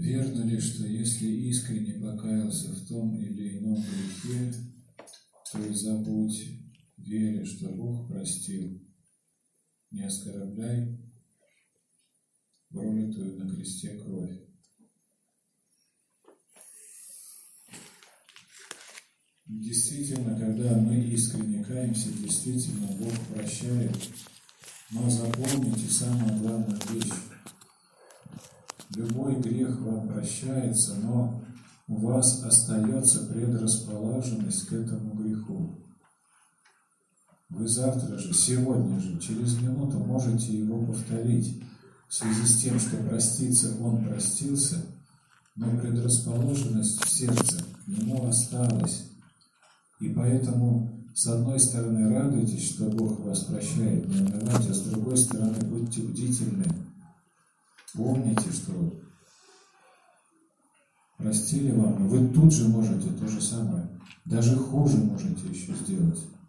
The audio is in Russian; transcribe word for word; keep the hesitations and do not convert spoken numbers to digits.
Верно ли, что если искренне покаялся в том или ином грехе, то и забудь, веря, что Бог простил, не оскорбляй пролитую на кресте кровь? Действительно, когда мы искренне каемся, действительно Бог прощает, но запомните самую главную вещь. Любой грех вам прощается, но у вас остается предрасположенность к этому греху. Вы завтра же, сегодня же, через минуту можете его повторить, в связи с тем, что проститься он простился, но предрасположенность в сердце к нему осталась. И поэтому, с одной стороны, радуйтесь, что Бог вас прощает, не унывайте, а с другой стороны, будьте бдительны. Помните, что простили вам, но вы тут же можете то же самое, даже хуже можете еще сделать.